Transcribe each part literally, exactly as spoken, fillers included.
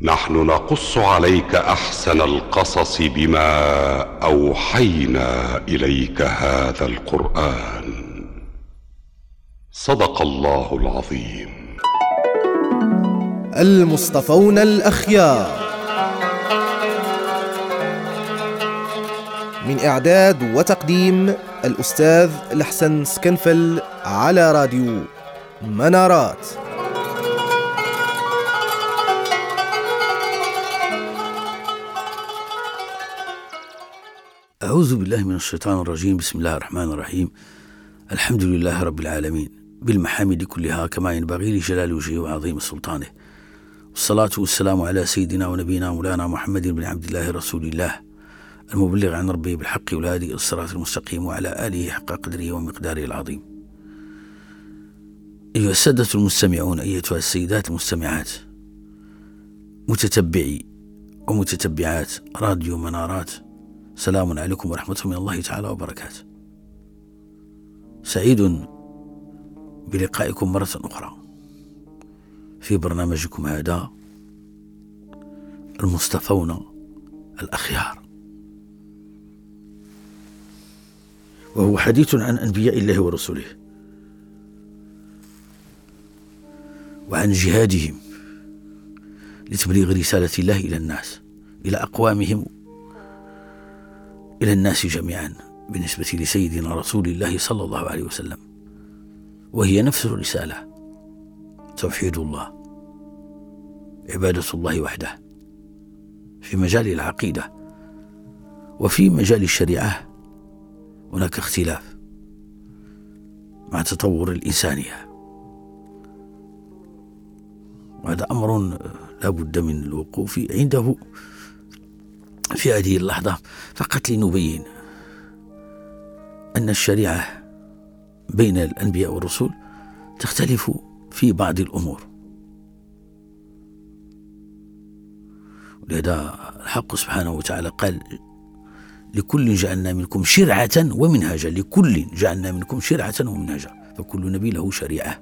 نحن نقص عليك أحسن القصص بما أوحينا إليك هذا القرآن. صدق الله العظيم. المصطفون الأخيار، من إعداد وتقديم الأستاذ الحسن سكنفل، على راديو منارات. أعوذ بالله من الشيطان الرجيم. بسم الله الرحمن الرحيم. الحمد لله رب العالمين بالمحامد كلها، كما ينبغي لجلال وجهه وعظيم سلطانه، والصلاة والسلام على سيدنا ونبينا مولانا محمد بن عبد الله رسول الله، المبلغ عن ربه بالحق والهادي الصراط المستقيم، وعلى آله حق قدره ومقداره العظيم. أيها السادة المستمعون، أيتها السيدات المستمعات، متتبعي ومتتبعات راديو منارات، سلام عليكم ورحمة من الله تعالى وبركاته. سعيد بلقائكم مرة أخرى في برنامجكم هذا المصطفون الأخيار، وهو حديث عن أنبياء الله ورسله، وعن جهادهم لتبليغ رسالة الله إلى الناس، إلى أقوامهم، إلى الناس جميعا، بالنسبة لسيدنا رسول الله صلى الله عليه وسلم، وهي نفس الرسالة: توحيد الله، عبادة الله وحده، في مجال العقيدة. وفي مجال الشريعة هناك اختلاف مع تطور الإنسانية، وهذا أمر لا بد من الوقوف عنده في هذه اللحظة، فقط لنبين أن الشريعة بين الأنبياء والرسل تختلف في بعض الأمور. ولهذا الحق سبحانه وتعالى قال: لكل جعلنا منكم شرعة ومنهجا، لكل جعلنا منكم شرعة ومنهجا، فكل نبي له شريعة.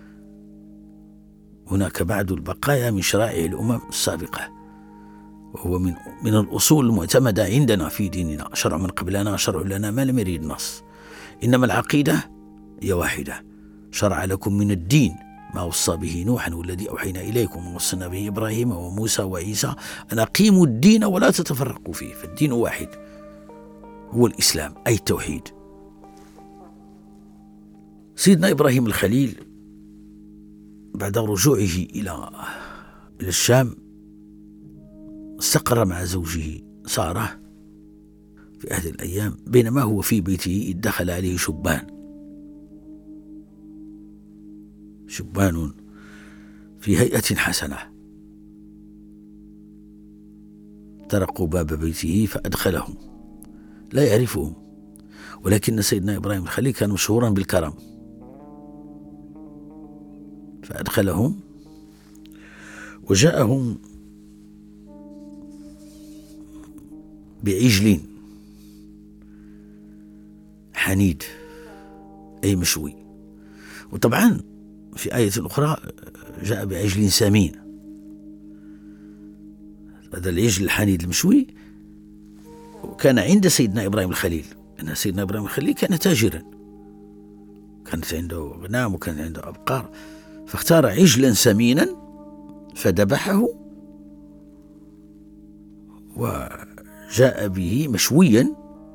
هناك بعض البقايا من شرائع الأمم السابقة، وهو من من الأصول المعتمدة عندنا في ديننا: شرع من قبلنا شرع لنا ما لم يرد النص، إنما العقيدة هي واحدة. شرع لكم من الدين ما وصى به نوحا والذي أوحينا إليكم ووصينا به إبراهيم وموسى وعيسى أن أقيموا الدين ولا تتفرقوا فيه، فالدين واحد هو الإسلام، أي التوحيد. سيدنا إبراهيم الخليل بعد رجوعه إلى إلى الشام استقر مع زوجه سارة في هذه الأيام. بينما هو في بيته إذ دخل عليه شبان شبان في هيئة حسنة، طرقوا باب بيته فأدخلهم، لا يعرفهم، ولكن سيدنا إبراهيم الخليل كان مشهورا بالكرم، فأدخلهم وجاءهم بعجل حنيد أي مشوي. وطبعا في آية أخرى جاء بعجل سمين. هذا العجل الحنيد المشوي كان عند سيدنا إبراهيم الخليل، أن سيدنا إبراهيم الخليل كان تاجرا، كانت عنده غنام وكان عنده أبقار، فاختار عجلا سمينا فذبحه وجاء به مشويا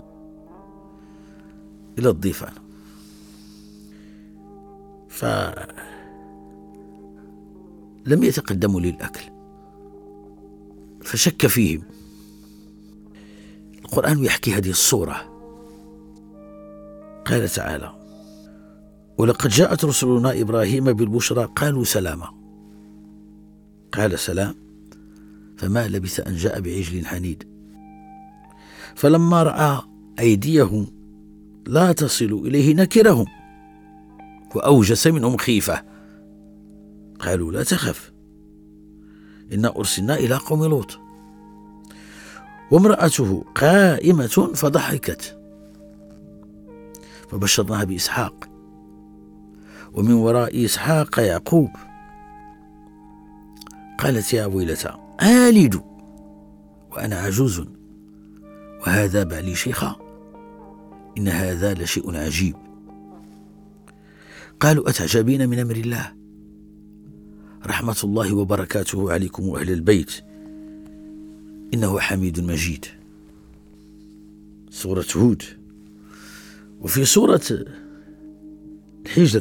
إلى الضيفان. فلم يتقدموا للأكل فشك فيهم. القرآن يحكي هذه الصورة، قال تعالى: ولقد جاءت رسلنا إبراهيم بالبشرى قالوا سلاما، قال سلام، فما لبث أن جاء بعجل حنيد، فلما رأى أيديهم لا تصل إليه نكرهم وأوجس منهم خيفة، قالوا لا تخف إنا أرسلنا إلى قوم لوط، وامرأته قائمة فضحكت فبشرناها بإسحاق ومن وراء إسحاق يعقوب قالت يا ويلتى آلد وأنا عجوز وهذا بعلي شيخا إن هذا لشيء عجيب. قالوا أتعجبين من أمر الله رحمة الله وبركاته عليكم أهل البيت إنه حميد مجيد. سورة هود. وفي سورة الحجر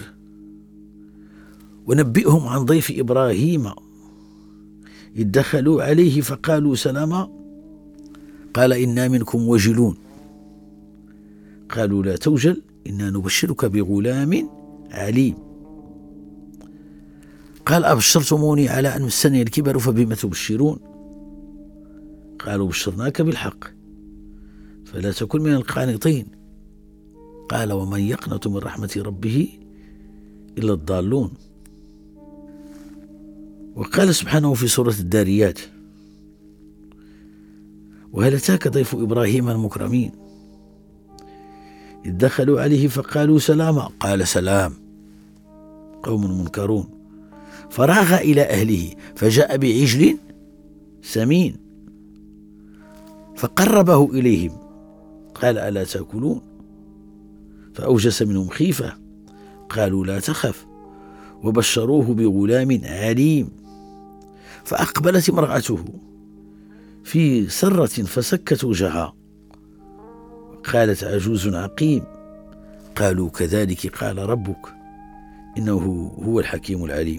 ونبئهم عن ضيف إبراهيم إذ دخلوا عليه فقالوا سلاما قال إنا منكم وجلون قالوا لا توجل إنا نبشرك بغلام عليم قال أبشرتموني على أن مسني الكبر فبما تبشرون قالوا بشرناك بالحق فلا تكن من القانطين قال ومن يقنط من رحمة ربه إلا الضالون. وقال سبحانه في سورة الداريات وهل أتاك ضيف إبراهيم المكرمين إذ دخلوا عليه فقالوا سلاما قال سلام قوم منكرون فراغ إلى أهله فجاء بعجل سمين فقربه إليهم قال ألا تأكلون فأوجس منهم خيفة قالوا لا تخف وبشروه بغلام عليم فأقبلت امرأته في سرة فسكت وجهها قالت عجوز عقيم قالوا كذلك قال ربك إنه هو الحكيم العليم.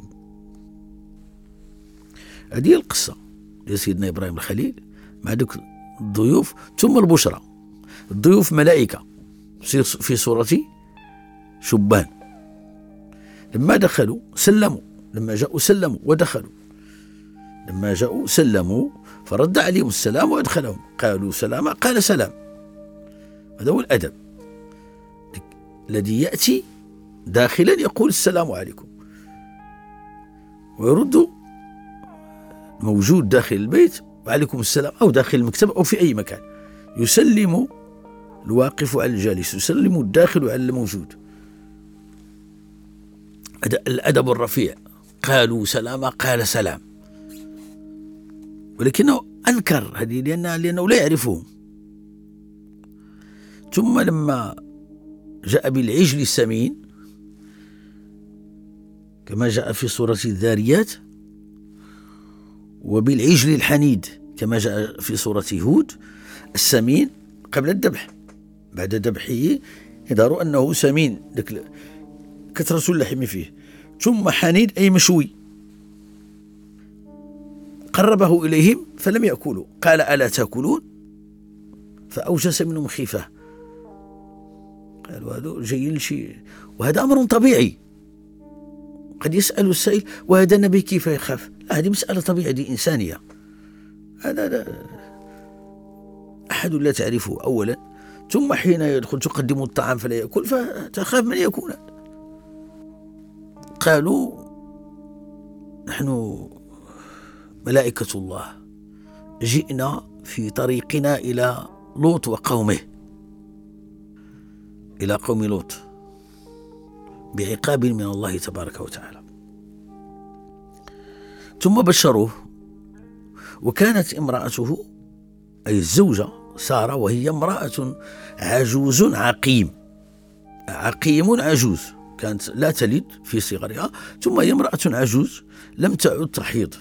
هذه القصة لسيدنا إبراهيم الخليل مع ذلك الضيوف. ثم البشرى الضيوف ملائكة في صورة شبان لما دخلوا سلموا لما جاءوا سلموا ودخلوا لما جاءوا سلموا فرد عليهم السلام وأدخلهم قالوا سلاما قال سلام. هذا هو الأدب الذي يأتي داخلا يقول السلام عليكم ويرد موجود داخل البيت وعليكم السلام أو داخل المكتب أو في أي مكان يسلم الواقف على الجالس يسلم الداخل على الموجود. الأدب الرفيع. قالوا سلاما قال سلام ولكنه أنكر هذه لأنه, لأنه لا يعرفهم. ثم لما جاء بالعجل السمين كما جاء في سورة الذاريات وبالعجل الحنيد كما جاء في سورة هود السمين قبل الذبح بعد ذبحه يظهر أنه سمين كثرة اللحم فيه ثم حنيد أي مشوي قربه إليهم فلم يأكلوا قال ألا تأكلون فأوجس منهم خيفة قالوا هذا جايين شيء وهذا أمر طبيعي. قد يسأل السائل وهذا النبي كيف يخاف؟ لا هذه مسألة طبيعية دي إنسانية. هذا أحد لا تعرفه أولا ثم حين يدخل تقدم الطعام فلا يأكل فتخاف من يكون. قالوا نحن ملائكة الله جئنا في طريقنا إلى لوط وقومه إلى قوم لوط بعقاب من الله تبارك وتعالى. ثم بشروه وكانت امرأته أي الزوجة سارة وهي امرأة عجوز عقيم عقيم عجوز كانت لا تلد في صغرها ثم هي امرأة عجوز لم تعد تحيض.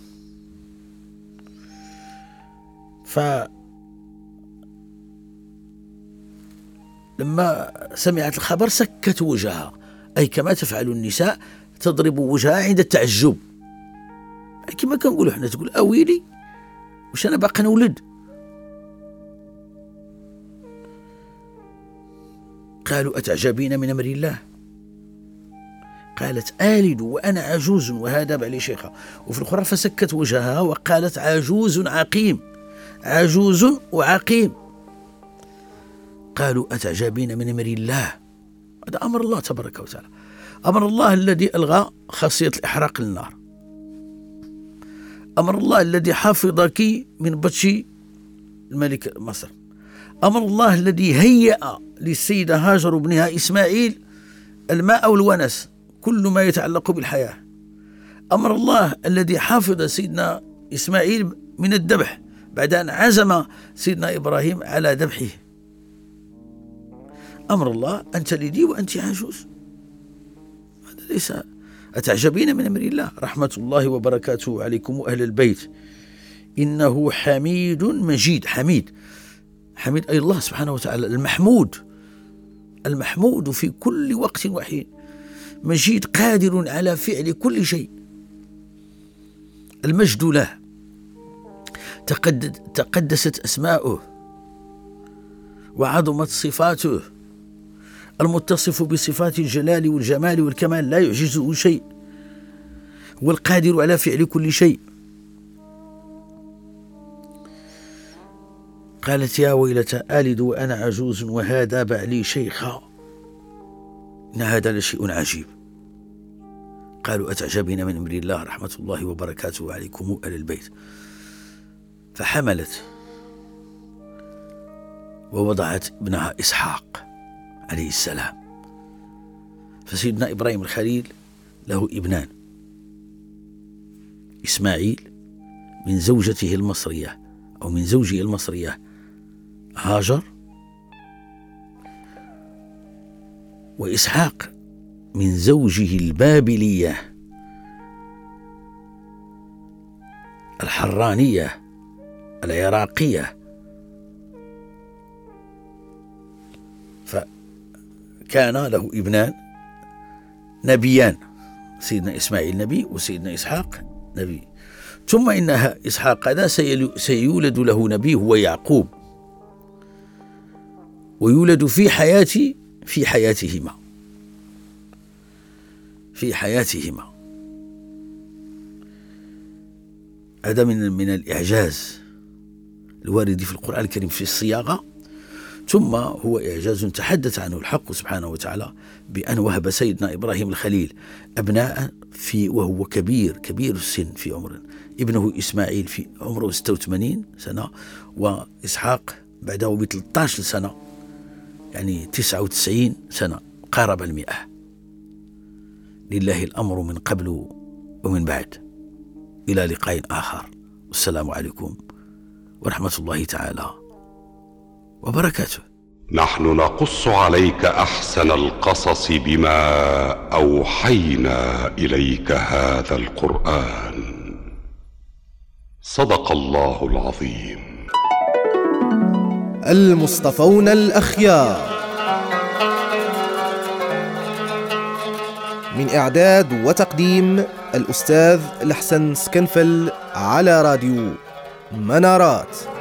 فلما سمعت الخبر سكت وجهها أي كما تفعل النساء تضرب وجهها عند التعجب كما كنقولوا احنا تقول أويلي وش أنا باقي نولد. قالوا أتعجبين من أمر الله قالت آلد وأنا عجوز وهذا بعلي شيخة. وفي الأخرى فسكت وجهها وقالت عجوز عقيم عجوز وعقيم. قالوا أتعجبين من أمر الله هذا أمر الله تبارك وتعالى أمر الله الذي ألغى خاصية الإحراق للنار أمر الله الذي حافظك من بطش الملك مصر أمر الله الذي هيأ للسيدة هاجر وابنها إسماعيل الماء والونس كل ما يتعلق بالحياة أمر الله الذي حافظ سيدنا إسماعيل من الذبح بعد أن عزم سيدنا إبراهيم على ذبحه. أمر الله أن تلدي وأنت عجوز، هذا ليس. أتعجبين من أمر الله؟ رحمة الله وبركاته عليكم أهل البيت، إنه حميد مجيد. حميد حميد أي الله سبحانه وتعالى، المحمود المحمود في كل وقت وحين، مجيد قادر على فعل كل شيء. المجد له، تقدست أسماؤه وعظمت صفاته، المتصف بصفات الجلال والجمال والكمال لا يعجزه شيء، هو القادر على فعل كل شيء. قالت يا ويلتى آلد وأنا عجوز وهذا بعلي شيخا، إن هذا لشيء عجيب. قالوا أتعجبين من أمر الله رحمة الله وبركاته عليكم أهل البيت. فحملت ووضعت ابنها إسحاق عليه السلام. فسيدنا إبراهيم الخليل له ابنان، إسماعيل من زوجته المصرية أو من زوجه المصرية هاجر، وإسحاق من زوجه البابلية الحرانية العراقية. فكان له ابنان نبيان، سيدنا إسماعيل نبي وسيدنا إسحاق نبي. ثم إنها إسحاق هذا سيولد له نبي هو يعقوب، ويولد في حياة في حياتهما في حياتهما هذا من من الإعجاز الوارد في القرآن الكريم في الصياغة. ثم هو إعجاز تحدث عنه الحق سبحانه وتعالى بأن وهب سيدنا إبراهيم الخليل أبناء في وهو كبير كبير السن في عمره. ابنه إسماعيل في عمره ستة وثمانين سنة، وإسحاق بعده ب ثلاثة عشر سنة، يعني تسعة وتسعين سنة، قارب المئة. لله الأمر من قبل ومن بعد. إلى لقاء آخر، والسلام عليكم ورحمة الله تعالى وبركاته. نحن نقص عليك أحسن القصص بما أوحينا إليك هذا القرآن. صدق الله العظيم. المصطفون الأخيار، من إعداد وتقديم الأستاذ الحسن سكنفل، على راديو منارات.